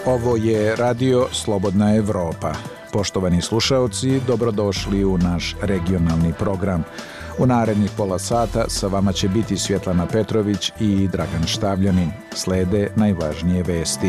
Ovo je Radio Slobodna Evropa. Poštovani slušaoci, dobrodošli u naš regionalni program. U narednih pola sata sa vama će biti Svjetlana Petrović i Dragan Štavljanin. Slede najvažnije vesti.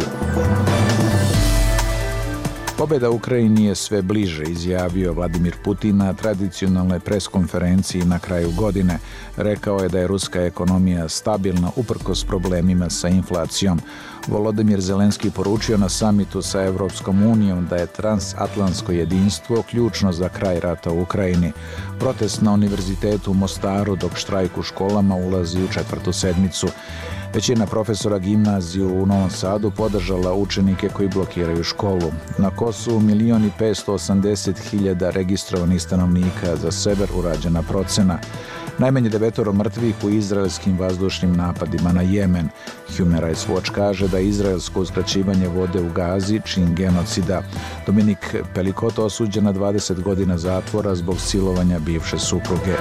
Pobjeda Ukrajini je sve bliže, izjavio Vladimir Putin na tradicionalnoj preskonferenciji na kraju godine. Rekao je da je ruska ekonomija stabilna uprkos problemima sa inflacijom. Volodimir Zelenski poručio na samitu sa Evropskom unijom da je transatlantsko jedinstvo ključno za kraj rata u Ukrajini. Protest na Univerzitetu u Mostaru dok štrajk u školama ulazi u 4. sedmicu. Većina profesora gimnaziju u Novom Sadu podržala učenike koji blokiraju školu. Na Kosovu 1.580.000 registrovanih stanovnika, za sever urađena procena. Najmanje 9 mrtvih u izraelskim vazdušnim napadima na Jemen. Human Rights Watch kaže da je izraelsko uskraćivanje vode u Gazi čin genocida. Dominik Pelikoto osuđen na 20 godina zatvora zbog silovanja bivše supruge.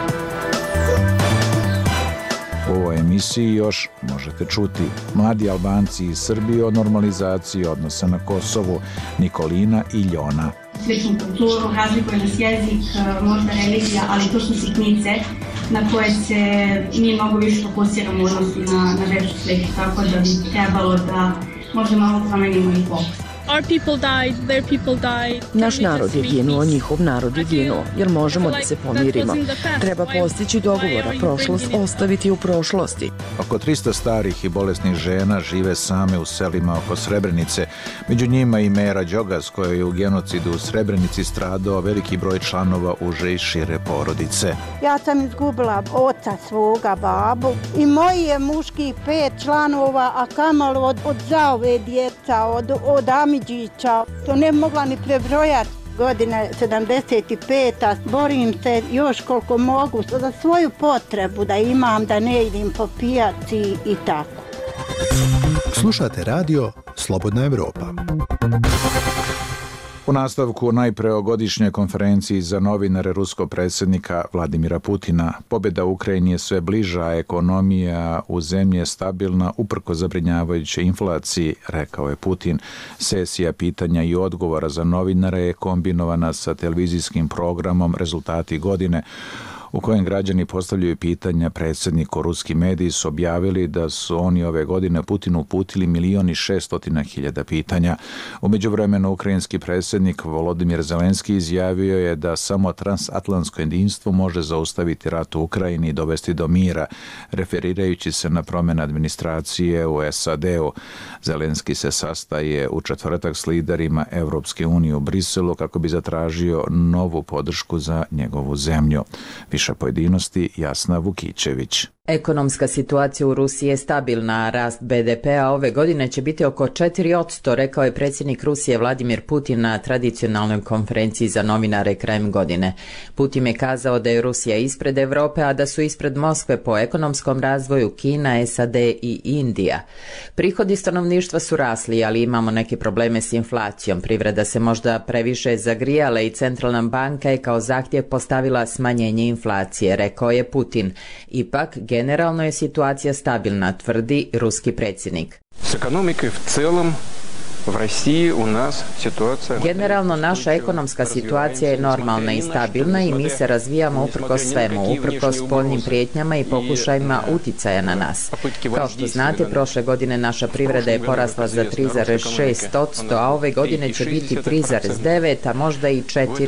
U ovoj emisiji još možete čuti mladi Albanci iz Srbije o normalizaciji odnosa na Kosovu, Nikolina i Ljona. Sličnu kulturu, razlikuje nas jezik, možda religija, ali to su sitnice na koje se mi mnogo više fokusiramo u odnosu na veću sliku, tako da bi trebalo da možda malo promenimo i fokus. Naš narod je ginuo, njihov narod je ginuo, jer možemo da se pomirimo. Treba postići dogovor, a prošlost ostaviti u prošlosti. Oko 300 starih i bolesnih žena žive same u selima oko Srebrenice. Među njima i Mera Đogas, koja je u genocidu u Srebrenici stradao veliki broj članova uže i šire porodice. Ja sam izgubila oca svoga, babu, i moji je muški 5 članova, a kamalo od zaove djeca, od Amidžića, to ne mogla ni prebrojati. Godine 75. borim se još koliko mogu za svoju potrebu da imam, da ne idem po pijaci i tako. Slušate radio Slobodna Evropa. U nastavku najpre o godišnjoj konferenciji za novinare ruskog predsjednika Vladimira Putina. Pobjeda Ukrajini je sve bliža, a ekonomija u zemlji je stabilna uprkos zabrinjavajućoj inflaciji, rekao je Putin. Sesija pitanja i odgovora za novinare je kombinovana sa televizijskim programom Rezultati godine, u kojem građani postavljaju pitanja predsjedniku. Ruski mediji su objavili da su oni ove godine Putinu uputili 1.600.000 pitanja. U međuvremenu ukrajinski predsjednik Volodimir Zelenski izjavio je da samo transatlantsko jedinstvo može zaustaviti rat u Ukrajini i dovesti do mira, referirajući se na promjene administracije u SAD-u. Zelenski se sastaje u četvrtak s liderima Evropske unije u Briselu kako bi zatražio novu podršku za njegovu zemlju. Više pojedinosti Jasna Vukićević. Ekonomska situacija u Rusiji je stabilna, a rast BDP-a ove godine će biti oko 4%, rekao je predsjednik Rusije Vladimir Putin na tradicionalnoj konferenciji za novinare krajem godine. Putin je kazao da je Rusija ispred Europe, a da su ispred Moskve po ekonomskom razvoju Kina, SAD i Indija. Prihodi stanovništva su rasli, ali imamo neke probleme s inflacijom. Privreda se možda previše zagrijala i centralna banka je kao zahtjev postavila smanjenje inflacije, rekao je Putin. Ipak, generalno je situacija stabilna, tvrdi ruski predsjednik. S ekonomikой v celom v Rusiji u nas situacija... Generalno naša ekonomska situacija je normalna i stabilna i mi se razvijamo uprkos svemu, uprkos spoljnim prijetnjama i pokušajima uticaja na nas. Kao što znate, prošle godine naša privreda je porasla za 3,6%, a ove godine će biti 3,9%, a možda i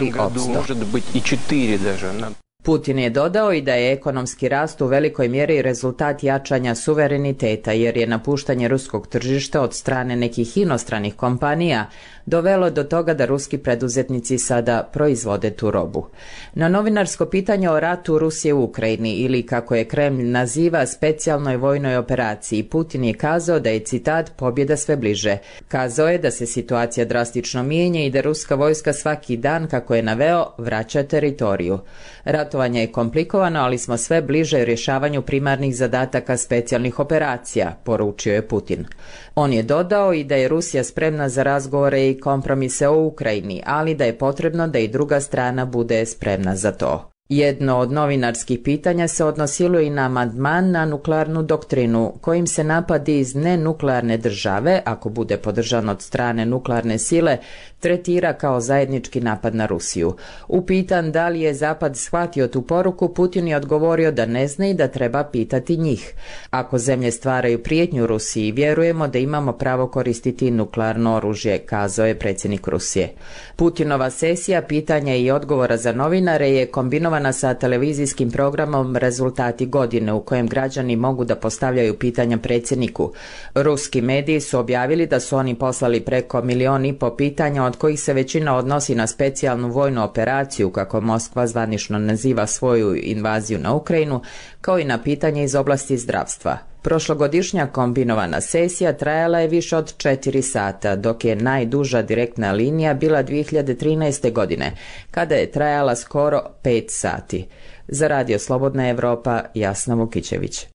4%. Putin je dodao i da je ekonomski rast u velikoj mjeri rezultat jačanja suvereniteta, jer je napuštanje ruskog tržišta od strane nekih inostranih kompanija dovelo do toga da ruski preduzetnici sada proizvode tu robu. Na novinarsko pitanje o ratu Rusije u Ukrajini, ili kako je Kremlj naziva specijalnoj vojnoj operaciji, Putin je kazao da je, citat, pobjeda sve bliže. Kazao je da se situacija drastično mijenja i da ruska vojska svaki dan, kako je naveo, vraća teritoriju. Ratovanje je komplikovano, ali smo sve bliže rješavanju primarnih zadataka specijalnih operacija, poručio je Putin. On je dodao i da je Rusija spremna za razgovore i kompromise o Ukrajini, ali da je potrebno da i druga strana bude spremna za to. Jedno od novinarskih pitanja se odnosilo i na amandman na nuklearnu doktrinu, kojim se napadi iz nenuklearne države, ako bude podržan od strane nuklearne sile, tretira kao zajednički napad na Rusiju. Upitan da li je Zapad shvatio tu poruku, Putin je odgovorio da ne zna i da treba pitati njih. Ako zemlje stvaraju prijetnju Rusiji, vjerujemo da imamo pravo koristiti nuklearno oružje, kazao je predsjednik Rusije. Putinova sesija pitanja i odgovora za novinare je kombinovana sa televizijskim programom Rezultati godine, u kojem građani mogu da postavljaju pitanja predsjedniku. Ruski mediji su objavili da su oni poslali preko 1,5 miliona pitanja, od kojih se većina odnosi na specijalnu vojnu operaciju, kako Moskva zvanično naziva svoju invaziju na Ukrajinu, kao i na pitanje iz oblasti zdravstva. Prošlogodišnja kombinovana sesija trajala je više od 4 sata, dok je najduža direktna linija bila 2013. godine, kada je trajala skoro 5 sati. Za Radio Slobodna Evropa, Jasna Vukićević.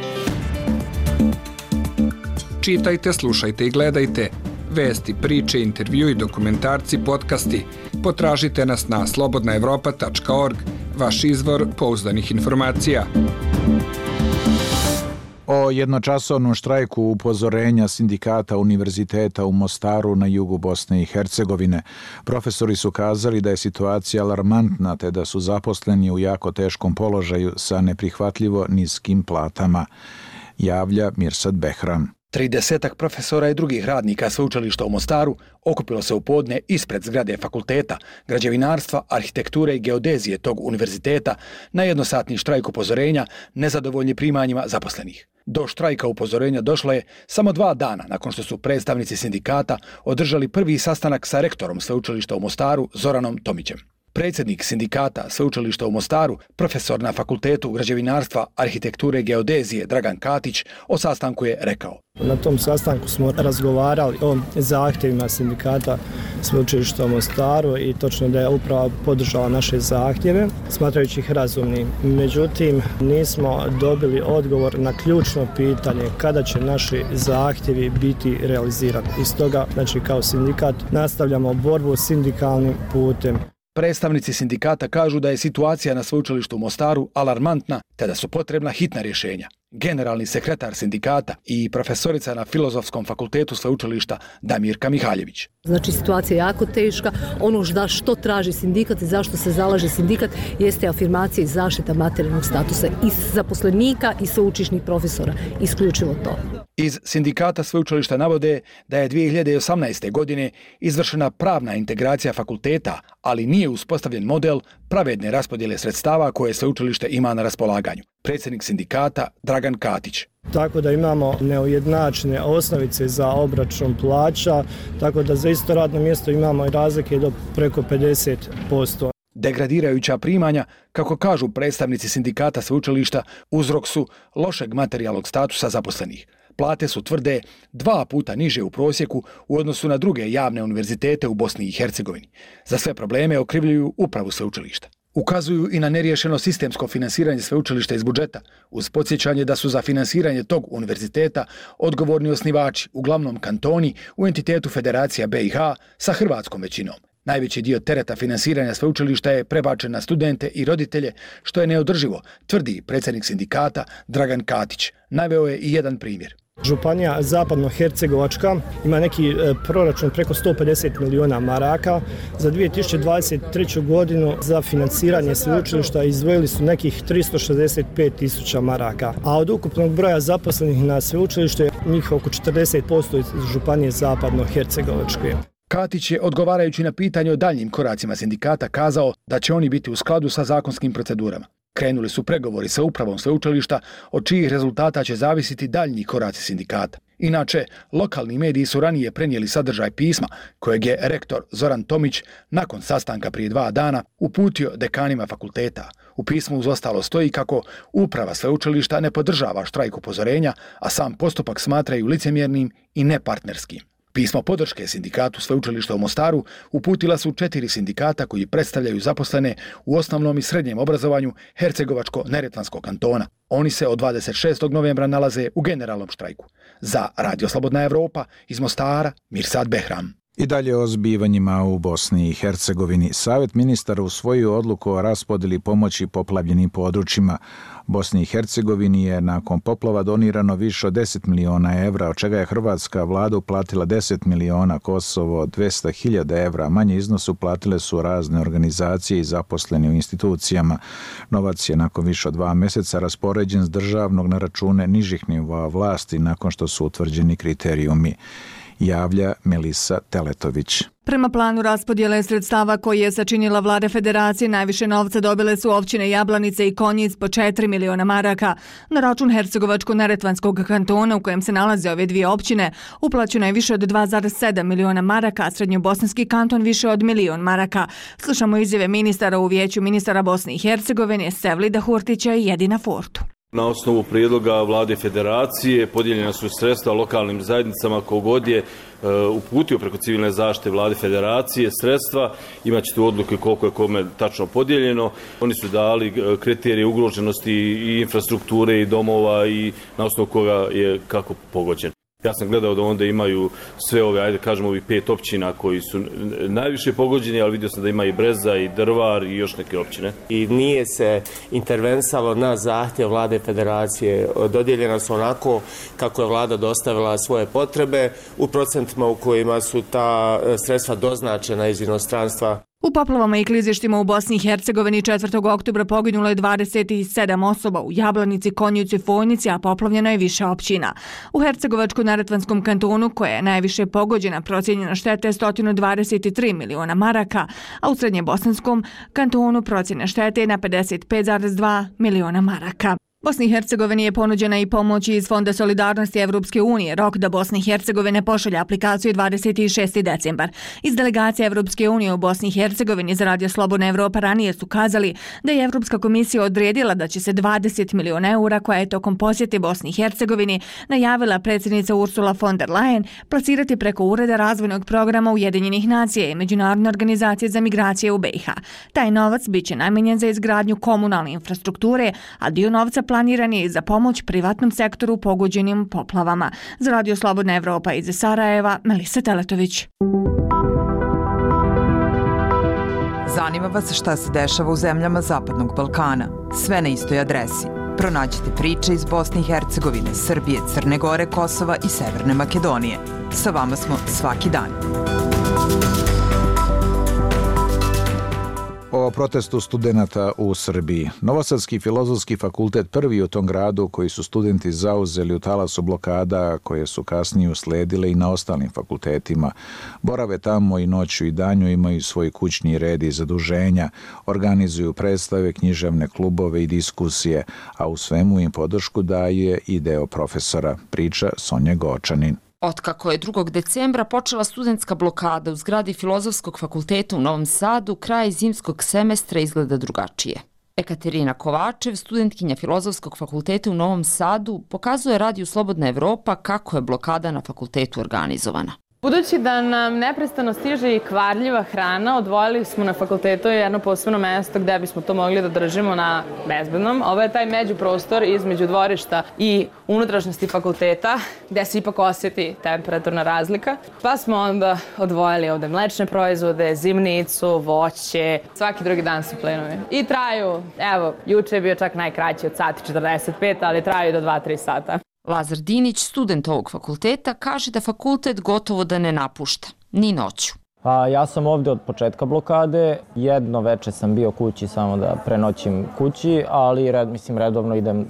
Čitajte, slušajte i gledajte. Vesti, priče, intervju i dokumentarci, podcasti. Potražite nas na slobodnaevropa.org, vaš izvor pouzdanih informacija. O jednočasovnom štrajku upozorenja sindikata univerziteta u Mostaru na jugu Bosne i Hercegovine. Profesori su kazali da je situacija alarmantna te da su zaposleni u jako teškom položaju sa neprihvatljivo niskim platama, javlja Mirsad Behram. 30 profesora i drugih radnika sveučilišta u Mostaru okupilo se u podne ispred zgrade fakulteta građevinarstva, arhitekture i geodezije tog univerziteta na jednosatni štrajk upozorenja nezadovoljni primanjima zaposlenih. Do štrajka upozorenja došlo je samo 2 dana nakon što su predstavnici sindikata održali prvi sastanak sa rektorom sveučilišta u Mostaru Zoranom Tomićem. Predsjednik sindikata sveučilišta u Mostaru, profesor na fakultetu građevinarstva, arhitekture i geodezije Dragan Katić o sastanku je rekao: Na tom sastanku smo razgovarali o zahtjevima sindikata sveučilišta u Mostaru i točno da je uprava podržala naše zahtjeve, smatrajući ih razumnim. Međutim, nismo dobili odgovor na ključno pitanje kada će naši zahtjevi biti realizirani. I stoga, kao sindikat, nastavljamo borbu sindikalnim putem. Predstavnici sindikata kažu da je situacija na sveučilištu u Mostaru alarmantna te da su potrebna hitna rješenja. Generalni sekretar sindikata i profesorica na Filozofskom fakultetu sveučilišta Damirka Mihaljević. Znači, situacija je jako teška. Ono što traži sindikat i zašto se zalaže sindikat jeste afirmacija i zaštita materijalnog statusa i zaposlenika i sveučilišnih profesora. Isključivo to. Iz sindikata sveučilišta navode da je 2018. godine izvršena pravna integracija fakulteta, ali nije uspostavljen model pravedne raspodjele sredstava koje sveučilište ima na raspolaganju. Predsjednik sindikata Dragan Katić. Tako da imamo neujednačene osnovice za obračun plaća, tako da za isto radno mjesto imamo i razlike do preko 50%. Degradirajuća primanja, kako kažu predstavnici sindikata sveučilišta, uzrok su lošeg materijalnog statusa zaposlenih. Plate su tvrde 2 puta niže u prosjeku u odnosu na druge javne univerzitete u Bosni i Hercegovini. Za sve probleme okrivljuju upravu sveučilišta. Ukazuju i na neriješeno sistemsko finansiranje sveučilišta iz budžeta, uz podsjećanje da su za finansiranje tog univerziteta odgovorni osnivači, uglavnom kantoni, u entitetu Federacija BiH sa hrvatskom većinom. Najveći dio tereta finansiranja sveučilišta je prebačen na studente i roditelje, što je neodrživo, tvrdi predsjednik sindikata Dragan Katić. Naveo je i jedan primjer. Županija Zapadno-Hercegovačka ima neki proračun preko 150 miliona maraka. Za 2023. godinu za financiranje sveučilišta izdvojili su nekih 365 tisuća maraka. A od ukupnog broja zaposlenih na sveučilištu je njih oko 40% iz Županije Zapadno-Hercegovačke. Katić je, odgovarajući na pitanje o daljnjim koracima sindikata, kazao da će oni biti u skladu sa zakonskim procedurama. Krenuli su pregovori sa upravom sveučilišta, od čijih rezultata će zavisiti daljnji koraci sindikata. Inače, lokalni mediji su ranije prenijeli sadržaj pisma kojeg je rektor Zoran Tomić nakon sastanka prije 2 dana uputio dekanima fakulteta. U pismu uz ostalo stoji kako uprava sveučilišta ne podržava štrajk upozorenja, a sam postupak smatraju licemjernim i nepartnerskim. Pismo podrške sindikatu sveučilišta u Mostaru uputila su 4 sindikata koji predstavljaju zaposlene u osnovnom i srednjem obrazovanju Hercegovačko-Neretvanskog kantona. Oni se od 26. novembra nalaze u generalnom štrajku. Za Radio Slobodna Evropa iz Mostara, Mirsad Behram. I dalje o zbivanjima u Bosni i Hercegovini. Savjet ministara usvojio odluku o raspodjeli pomoći poplavljenim područjima. Bosni i Hercegovini je nakon poplava donirano više od 10 miliona evra, od čega je hrvatska vlada uplatila 10 miliona, Kosovo 200.000 evra. Manje iznos uplatile su razne organizacije i zaposleni u institucijama. Novac je nakon više od 2 mjeseca raspoređen s državnog na račune nižih nivoa vlasti nakon što su utvrđeni kriterijumi, javlja Melisa Teletović. Prema planu raspodjele sredstava koji je sačinila vlada federacije, najviše novca dobile su općine Jablanice i Konjic po 4 miliona maraka. Na račun Hercegovačko-neretvanskog kantona u kojem se nalaze ove dvije općine uplaćeno je više od 2,7 miliona maraka, a srednjobosanski kanton više od 1 milion maraka. Slušamo izjave ministara u vijeću ministara Bosne i Hercegovine, Sevlida Hurtića i Jedina Fortu. Na osnovu prijedloga vlade federacije podijeljena su sredstva lokalnim zajednicama kogod je uputio preko civilne zaštite vlade federacije sredstva. Imaćete odluke koliko je kome tačno podijeljeno. Oni su dali kriterije ugroženosti i infrastrukture i domova i na osnovu koga je kako pogođen. Ja sam gledao da onda imaju sve ove, ajde kažemo, ovih 5 općina koji su najviše pogođeni, ali vidio sam da ima i Breza i Drvar i još neke općine. I nije se intervensalo na zahtjev vlade federacije. Dodijeljena su onako kako je vlada dostavila svoje potrebe u procentima u kojima su ta sredstva doznačena iz inostranstva. U poplavama i klizištima u Bosni i Hercegovini 4. oktobra poginulo je 27 osoba, u Jablanici, Konjicu i Fojnici, a poplavljeno je više općina. U Hercegovačko-neretvanskom kantonu, koja je najviše pogođena, procijenjena šteta je 123 miliona maraka, a u Srednjebosanskom kantonu procjena štete je na 55,2 miliona maraka. Bosni i Hercegovini je ponuđena i pomoć iz Fonda solidarnosti Evropske unije. Rok da Bosna i Hercegovina pošalje aplikaciju je 26. decembar. Iz delegacije Evropske unije u Bosni i Hercegovini za Radio Slobodna Evropa ranije su kazali da je Evropska komisija odredila da će se 20 miliona eura, koja je tokom posjete Bosni i Hercegovini najavila predsjednica Ursula von der Leyen, plasirati preko Ureda razvojnog programa Ujedinjenih nacija i Međunarodne organizacije za migracije u BiH. Taj novac biće namijenjen za izgradnju komunalne infrastrukture, a dio novca planiran je i za pomoć privatnom sektoru pogođenim poplavama. Za Radio Slobodna Evropa iz Sarajeva, Melisa Teletović. Zanima vas šta se dešava u zemljama Zapadnog Balkana? Sve na istoj adresi. Pronađite priče iz Bosne i Hercegovine, Srbije, Crne Gore, Kosova i Severne Makedonije. Sa vama smo svaki dan. O protestu studenata u Srbiji. Novosadski filozofski fakultet prvi u tom gradu koji su studenti zauzeli u talasu blokada koje su kasnije usledile i na ostalim fakultetima. Borave tamo i noću i danju, imaju svoj kućni red i zaduženja, organizuju predstave, književne klubove i diskusije, a u svemu im podršku daje i deo profesora, priča Sonja Gočanin. Otkako je 2. decembra počela studentska blokada u zgradi Filozofskog fakulteta u Novom Sadu, kraj zimskog semestra izgleda drugačije. Ekaterina Kovačev, studentkinja Filozofskog fakulteta u Novom Sadu, pokazuje Radiju Slobodna Evropa kako je blokada na fakultetu organizovana. Budući da nam neprestano stiže i kvarljiva hrana, odvojili smo na fakultetu jedno posebno mesto gde bismo to mogli da držimo na bezbednom. Ovo je taj međuprostor između dvorišta i unutrašnjosti fakulteta, gde se ipak osjeti temperaturna razlika. Pa smo onda odvojili ovde mlečne proizvode, zimnicu, voće, svaki drugi dan su plinovi. I traju, evo, juče je bio čak najkraći od sati 45, ali traju do 2-3 sata. Lazar Dinić, student ovog fakulteta, kaže da fakultet gotovo da ne napušta, ni noću. Pa ja sam ovde od početka blokade, jedno veče sam bio kući samo da prenoćim kući, ali redovno idem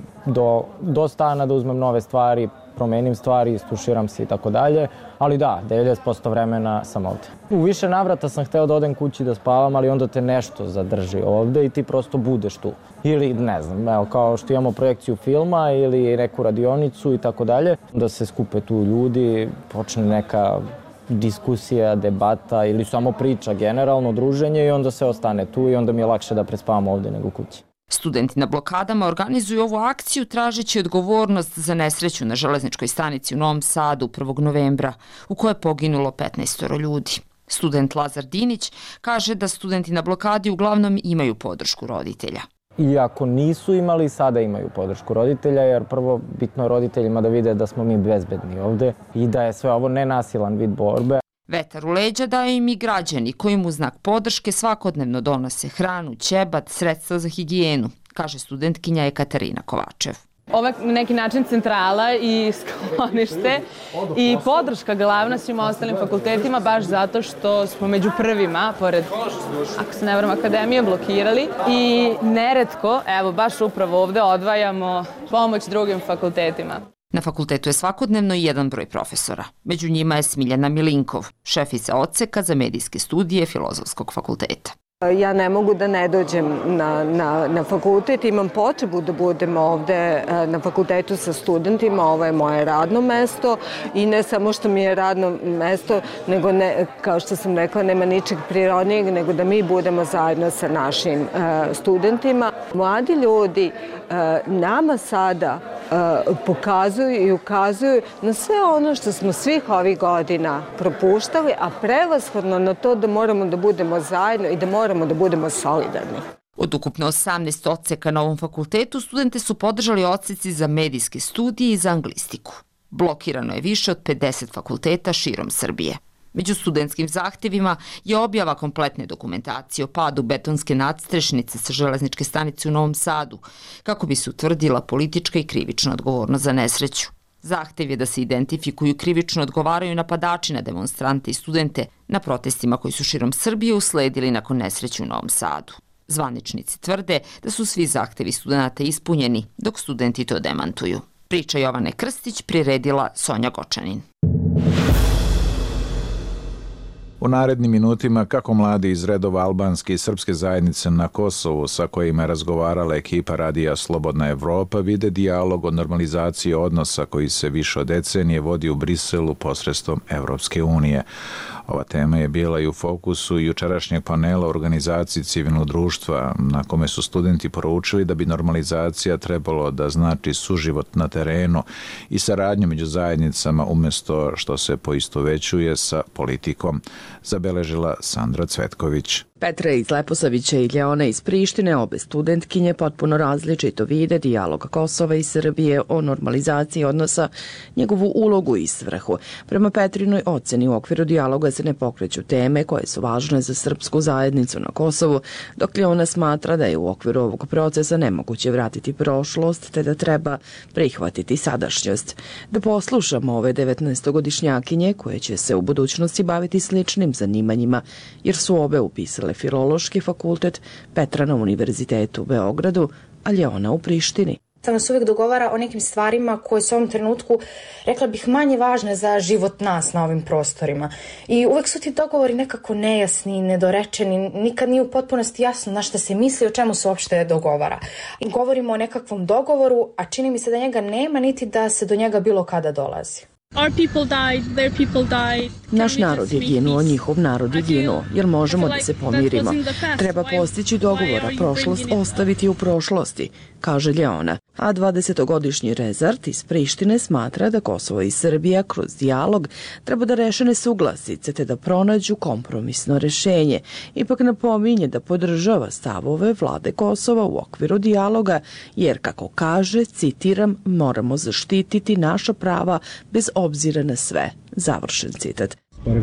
do stana da uzmem nove stvari, promenim stvari, stuširam se i tako dalje, ali da, 90% vremena sam ovde. U više navrata sam hteo da odem kući da spavam, ali onda te nešto zadrži ovde i ti prosto budeš tu. Ili ne znam, evo kao što imamo projekciju filma ili neku radionicu i tako dalje, da se skupe tu ljudi, počne neka diskusija, debata ili samo priča, generalno druženje i onda se ostane tu i onda mi je lakše da prespavam ovde nego kući. Studenti na blokadama organizuju ovu akciju tražeći odgovornost za nesreću na železničkoj stanici u Novom Sadu 1. novembra, u kojoj je poginulo 15 ljudi. Student Lazar Dinić kaže da studenti na blokadi uglavnom imaju podršku roditelja. Iako nisu imali, sada imaju podršku roditelja, jer prvo bitno je roditeljima da vide da smo mi bezbedni ovde i da je sve ovo nenasilan vid borbe. Vetar u leđa daju im i građani koji mu u znak podrške svakodnevno donose hranu, ćebat, sredstva za higijenu, kaže studentkinja Ekaterina Kovačev. Ovo je na neki način centrala i sklonište i podrška glavna svim ostalim fakultetima baš zato što smo među prvima, pored, ako se ne varam, akademije, blokirali i neretko, evo baš upravo ovde odvajamo pomoć drugim fakultetima. Na fakultetu je svakodnevno i jedan broj profesora. Među njima je Smiljana Milinkov, šefica odseka za medijske studije Filozofskog fakulteta. Ja ne mogu da ne dođem na fakultet, imam potrebu da budem ovde na fakultetu sa studentima, ovo je moje radno mesto i ne samo što mi je radno mesto, nego kao što sam rekla, nema ničeg prirodnijeg nego da mi budemo zajedno sa našim studentima. Mladi ljudi nama sada pokazuju i ukazuju na sve ono što smo svih ovih godina propuštali, a prevashodno na to da moramo da budemo zajedno i da moramo da budemo solidarni. Od ukupno 18 odseka na ovom fakultetu studente su podržali odseci za medijske studije i za anglistiku. Blokirano je više od 50 fakulteta širom Srbije. Među studentskim zahtjevima je objava kompletne dokumentacije o padu betonske nadstrešnice sa železničke stanice u Novom Sadu, kako bi se utvrdila politička i krivična odgovornost za nesreću. Zahtev je da se identifikuju i krivično odgovaraju napadači na demonstrante i studente na protestima koji su širom Srbije usledili nakon nesreće u Novom Sadu. Zvaničnici tvrde da su svi zahtevi studenta ispunjeni, dok studenti to demantuju. Priča Jovane Krstić priredila Sonja Gočanin. U narednim minutima kako mladi iz redova albanske i srpske zajednice na Kosovu sa kojima je razgovarala ekipa radija Slobodna Evropa vide dijalog o normalizaciji odnosa koji se više od decenije vodi u Briselu posredstvom Evropske unije. Ova tema je bila i u fokusu jučerašnjeg panela organizaciji civilnog društva na kome su studenti poručili da bi normalizacija trebalo da znači suživot na terenu i saradnju među zajednicama umjesto što se poistovećuje sa politikom, zabeležila Sandra Cvetković. Petra iz Leposavića i Ljeona iz Prištine, obe studentkinje, potpuno različito vide dijalog Kosova i Srbije o normalizaciji odnosa, njegovu ulogu i svrhu. Prema Petrinoj oceni u okviru dijaloga se ne pokreću teme koje su važne za srpsku zajednicu na Kosovu, dok Ljeona smatra da je u okviru ovog procesa nemoguće vratiti prošlost, te da treba prihvatiti sadašnjost. Da poslušamo ove 19-godišnjakinje koje će se u budućnosti baviti sličnim zanimanjima, jer su obe upisale Filološki fakultet, Petra na Univerzitetu u Beogradu, a Ljeona u Prištini. Nas uvijek dogovara o nekim stvarima koje su u ovom trenutku, rekla bih, manje važne za život nas na ovim prostorima. I uvijek su ti dogovori nekako nejasni, nedorečeni, nikad nije u potpunosti jasno na šta se misli, o čemu se uopšte dogovara. I govorimo o nekakvom dogovoru, a čini mi se da njega nema niti da se do njega bilo kada dolazi. Naš narod je ginuo, njihov narod je ginuo, jer možemo da se pomirimo. Treba postići dogovora, prošlost ostaviti u prošlosti, kaže Ljeona. A 20-godišnji Rezart iz Prištine smatra da Kosovo i Srbija kroz dijalog treba da reše nesuglasice te da pronađu kompromisno rešenje. Ipak napominje da podržava stavove vlade Kosova u okviru dijaloga, jer, kako kaže, citiram, moramo zaštititi naša prava bez obzira na sve. Završen citat.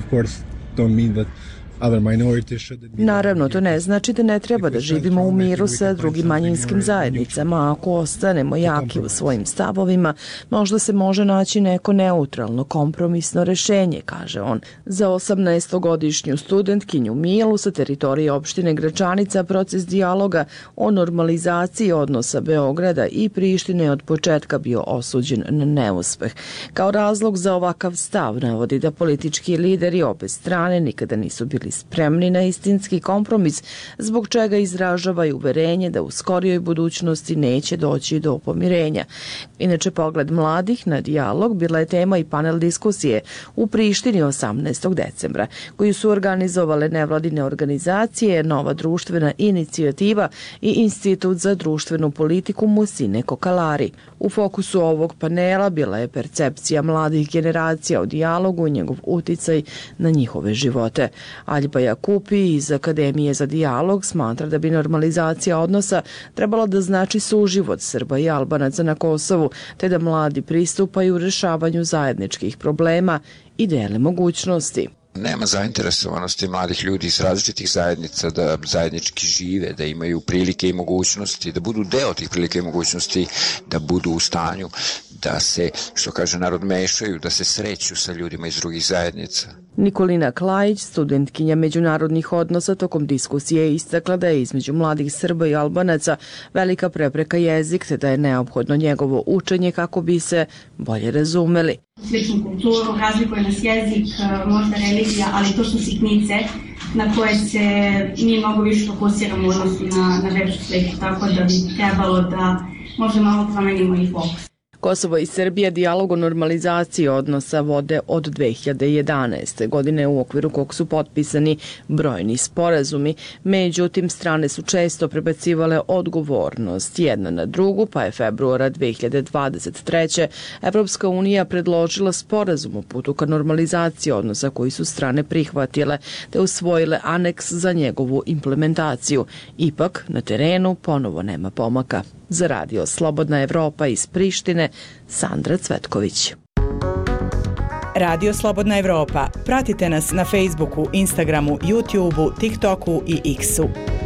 Naravno, to ne znači da ne treba da živimo u miru sa drugim manjinskim zajednicama. Ako ostanemo jaki u svojim stavovima, možda se može naći neko neutralno, kompromisno rešenje, kaže on. Za 18-godišnju studentkinju Milu sa teritorije opštine Gračanica proces dijaloga o normalizaciji odnosa Beograda i Prištine od početka bio osuđen na neuspeh. Kao razlog za ovakav stav navodi da politički lideri obe strane nikada nisu bili spremni na istinski kompromis, zbog čega izražavaju uverenje da u skorijoj budućnosti neće doći do pomirenja. Inače, pogled mladih na dijalog bila je tema i panel diskusije u Prištini 18. decembra, koju su organizovale nevladine organizacije, Nova društvena inicijativa i Institut za društvenu politiku Musine Kokalari. U fokusu ovog panela bila je percepcija mladih generacija o dijalogu i njegov uticaj na njihove živote. Aljba Jakupi iz Akademije za dijalog smatra da bi normalizacija odnosa trebala da znači suživot Srba i Albanaca na Kosovu, te da mladi pristupaju rešavanju zajedničkih problema i dele mogućnosti. Nema zainteresovanosti mladih ljudi iz različitih zajednica da zajednički žive, da imaju prilike i mogućnosti, da budu deo tih prilike i mogućnosti, da budu u stanju da se, što kaže narod, mešaju, da se sreću sa ljudima iz drugih zajednica. Nikolina Klajić, studentkinja međunarodnih odnosa, tokom diskusije istakla da je između mladih Srba i Albanaca velika prepreka jezik, te da je neophodno njegovo učenje kako bi se bolje razumeli. Sličnu kulturu, razlikuje nas jezik, možda religija, ali to su sitnice na koje se mi mnogo više fokusiramo u odnosu na lepšu sliku, tako da bi trebalo da možda malo promenimo i fokus. Kosovo i Srbija dijalog o normalizaciji odnosa vode od 2011. godine, u okviru kog su potpisani brojni sporazumi. Međutim, strane su često prebacivale odgovornost jedna na drugu, pa je februara 2023. Evropska unija predložila sporazum o putu ka normalizaciji odnosa koji su strane prihvatile, te usvojile aneks za njegovu implementaciju. Ipak, na terenu ponovo nema pomaka. Za radio Slobodna Evropa iz Prištine, Sandra Cvetković. Radio Slobodna Evropa. Pratite nas na Facebooku, Instagramu, YouTubeu, TikToku i X-u.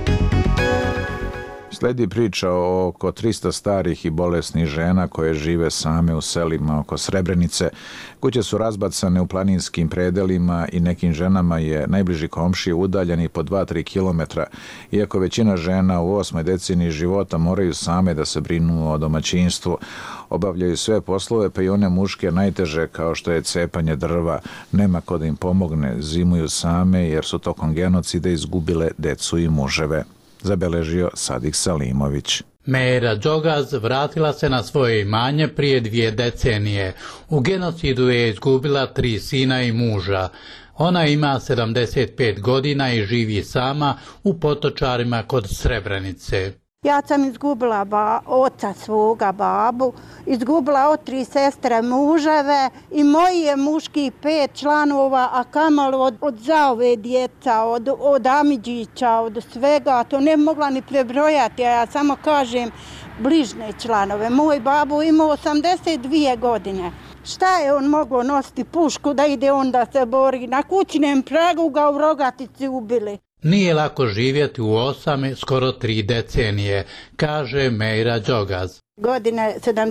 Sledi priča o oko 300 starih i bolesnih žena koje žive same u selima oko Srebrenice. Kuće su razbacane u planinskim predelima i nekim ženama je najbliži komšije udaljeni po 2-3 kilometra, iako većina žena u 8. deceniji života moraju same da se brinu o domaćinstvu. Obavljaju sve poslove, pa i one muške najteže kao što je cepanje drva. Nema ko da im pomogne, zimuju same jer su tokom genocida izgubile decu i muževe. Zabeležio Sadik Salimović. Meira Đogaz vratila se na svoje imanje prije 2 decenije. U genocidu je izgubila 3 sina i muža. Ona ima 75 godina i živi sama u Potočarima kod Srebrenice. Ja sam izgubila oca svoga, babu, izgubila od 3 sestre muževe i moji je muški 5 članova, a kamalo od zaove djeca, od Amidžića, od svega, to ne mogla ni prebrojati, a ja samo kažem bližne članove. Moj babu imao 82 godine. Šta je on mogao nositi pušku da ide on da se bori? Na kućnem pragu ga u Rogatici ubili. Nije lako živjeti u 8, skoro 3 decenije, kaže Meira Đogaz. Godine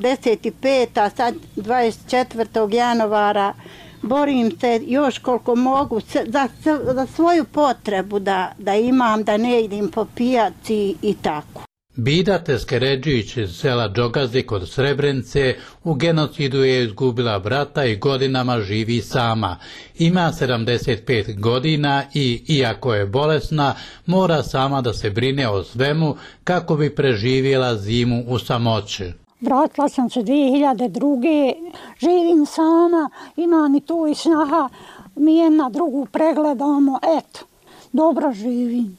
75, a sad 24. januara borim se još koliko mogu za svoju potrebu da imam, da ne idem po pijaci i tako. Bida Teskeredžić iz sela Đogazi kod Srebrenice u genocidu je izgubila brata i godinama živi sama. Ima 75 godina i, iako je bolesna, mora sama da se brine o svemu kako bi preživjela zimu u samoći. Vratila sam se 2002. Živim sama, imam i tu i snaha, mi jedna drugu pregledamo, eto, dobro živim.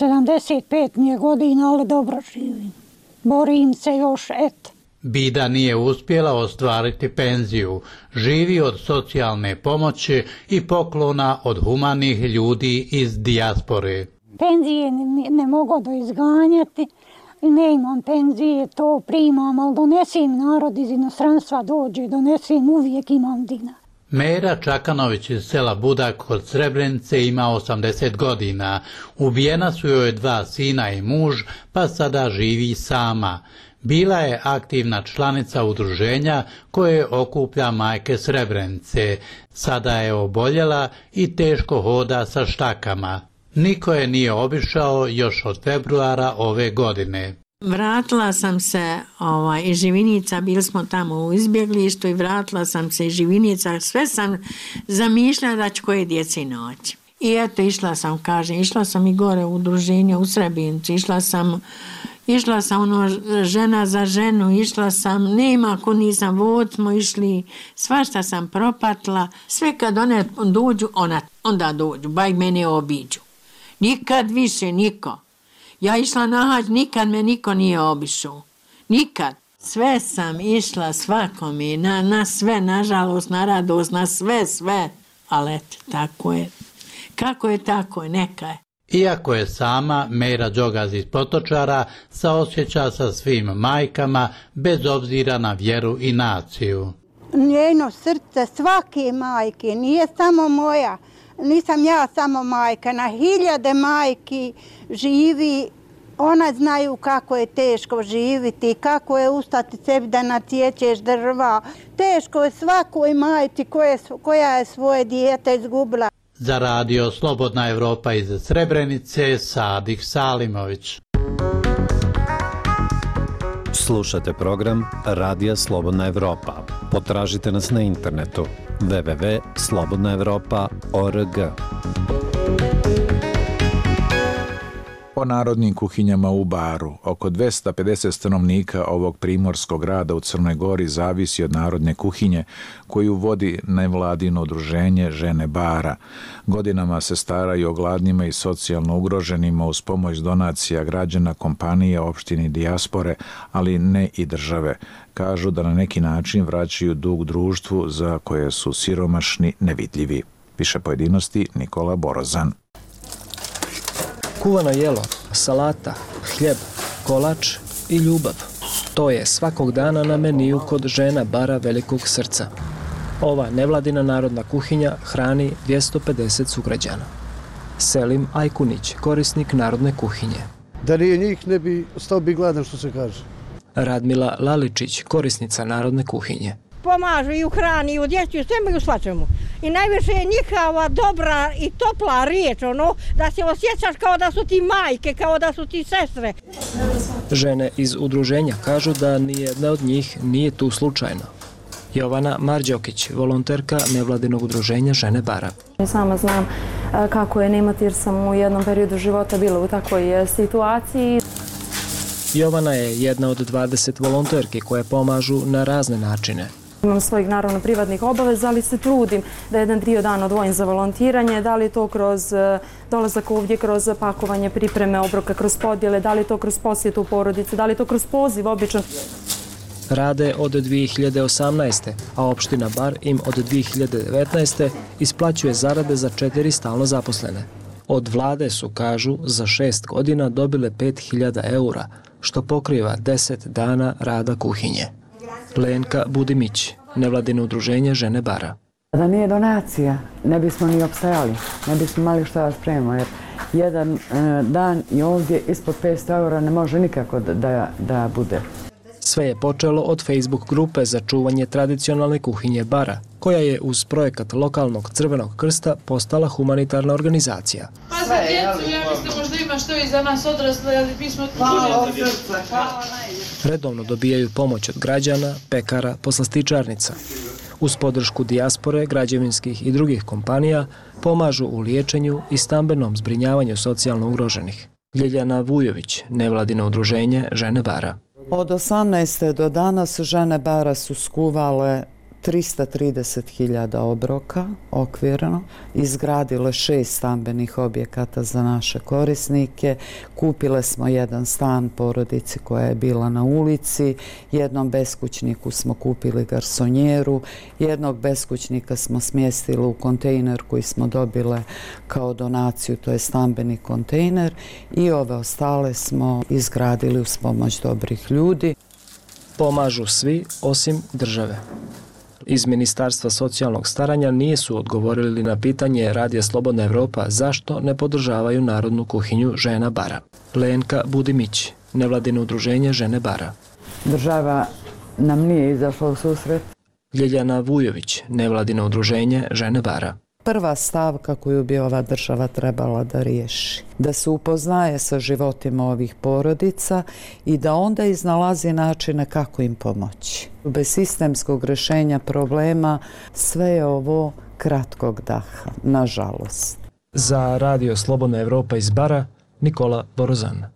75 mi je godina, ali dobro živim. Borim se još, eto. Bida nije uspjela ostvariti penziju. Živi od socijalne pomoći i poklona od humanih ljudi iz dijaspore. Penzije ne mogu da izganjati. Ne imam penzije, to primam, ali donesim narod iz inostranstva dođe, donesim, uvijek imam dinar. Meira Čakanović iz sela Budak kod Srebrenice ima 80 godina. Ubijena su joj 2 sina i muž, pa sada živi sama. Bila je aktivna članica udruženja koje okuplja majke Srebrenice. Sada je oboljela i teško hoda sa štakama. Niko je nije obišao još od februara ove godine. Vratila sam se iz Živinica, bili smo tamo u izbjeglištu i vratila sam se iz Živinica, sve sam zamišljala da ću koje djece naći. I eto, išla sam i gore u udruženje u Srebrenici, išla sam žena za ženu, išla sam, nema ako nisam, vod smo išli, svašta sam propatila, sve kad one dođu, onda dođu, baj mene obiđu. Nikad više niko. Ja išla na hađ, nikad me niko nije obišao. Nikad. Sve sam išla svakome, na sve, nažalost, na radost, na sve. Ali eto, tako je. Kako je, tako je, neka je. Iako je sama, Meira Đogaz iz Potočara saosjeća sa svim majkama, bez obzira na vjeru i naciju. Njeno srce svake majke, nije samo moja, nisam ja samo majka, na hiljade majki živi. Ona znaju kako je teško živiti, kako je ustati sebi da nacijećeš drva. Teško je svakoj majci koja je svoje dijete izgubila. Za radio Slobodna Evropa iz Srebrenice, Sadik Salimović. Slušate program Radija Slobodna Evropa. Potražite nas na internetu www.slobodnaevropa.org. O narodnim kuhinjama u Baru. Oko 250 stanovnika ovog primorskog grada u Crnoj Gori zavisi od narodne kuhinje koju vodi nevladino udruženje Žene Bara. Godinama se staraju o gladnima i socijalno ugroženima uz pomoć donacija građana, kompanije, opštine i dijaspore, ali ne i države. Kažu da na neki način vraćaju dug društvu za koje su siromašni nevidljivi. Piše pojedinosti Nikola Borozan. Kuvano jelo, salata, hljeb, kolač i ljubav. To je svakog dana na meniju kod Žena Bara Velikog Srca. Ova nevladina narodna kuhinja hrani 250 sugrađana. Selim Ajkunić, korisnik narodne kuhinje. Da nije njih, ne bi ostao bi gladan, što se kaže. Radmila Laličić, korisnica narodne kuhinje. Pomažu i u hrani, i u djeci, i u svemu i u svačemu. I najviše je njihova dobra i topla riječ, da se osjećaš kao da su ti majke, kao da su ti sestre. Žene iz udruženja kažu da nijedna od njih nije tu slučajno. Jovana Marđokić, volonterka nevladinog udruženja Žene Bara. Sama znam kako je nemati jer sam u jednom periodu života bila u takvoj situaciji. Jovana je jedna od 20 volonterki koje pomažu na razne načine. Imam svojih naravno privatnih obaveza, ali se trudim da jedan dio dana odvojim za volontiranje, da li to kroz dolazak ovdje, kroz pakovanje, pripreme obroka, kroz podjele, da li to kroz posjetu porodice, da li to kroz poziv obično. Rade od 2018. a opština Bar im od 2019. isplaćuje zarade za 4 stalno zaposlene. Od vlade su, kažu, za 6 godina dobile 5.000 eura, što pokriva 10 dana rada kuhinje. Lenka Budimić, nevladino udruženje Žene Bara. Da nije donacija, ne bismo ni opstajali, ne bismo imali šta da spremimo, jer jedan dan i ovdje ispod 500 eura ne može nikako da bude. Sve je počelo od Facebook grupe za čuvanje tradicionalne kuhinje Bara, koja je uz projekat lokalnog Crvenog krsta postala humanitarna organizacija. Pa za djecu, ja mislim možda ima što i za nas odrasle, ali mi smo... Hvala srca, hvala najljepše. Redovno dobijaju pomoć od građana, pekara, poslastičarnica. Uz podršku dijaspore, građevinskih i drugih kompanija pomažu u liječenju i stambenom zbrinjavanju socijalno ugroženih. Ljeljana Vujović, nevladino udruženje Žene Bara. Od 18. do danas Žene Bara su skuvale 330.000 obroka okvirno, izgradile 6 stambenih objekata za naše korisnike, kupile smo jedan stan porodici koja je bila na ulici, jednom beskućniku smo kupili garsonjeru, jednog beskućnika smo smjestili u kontejner koji smo dobile kao donaciju, to je stambeni kontejner, i ove ostale smo izgradili uz pomoć dobrih ljudi. Pomažu svi osim države. Iz Ministarstva socijalnog staranja nisu odgovorili na pitanje Radija Slobodna Evropa zašto ne podržavaju narodnu kuhinju Žena Bara. Lenka Budimić, nevladino udruženje Žene Bara. Država nam nije izašla u susret. Ljeljana Vujović, nevladino udruženje Žene Bara. Prva stavka koju bi ova država trebala da riješi, da se upoznaje sa životima ovih porodica i da onda iznalazi načine kako im pomoći. Bez sistemskog rješenja problema sve je ovo kratkog daha, nažalost. Za Radio Slobodna Evropa iz Bara, Nikola Borozan.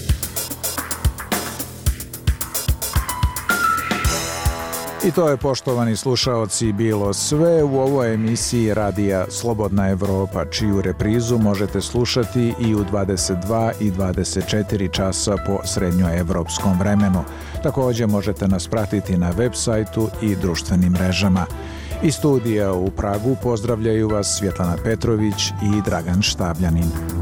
I to je, poštovani slušaoci, bilo sve u ovoj emisiji Radija Slobodna Evropa, čiju reprizu možete slušati i u 22 i 24 časa po srednjoevropskom vremenu. Također možete nas pratiti na web sajtu i društvenim mrežama. Iz studija u Pragu pozdravljaju vas Svjetlana Petrović i Dragan Štabljanin.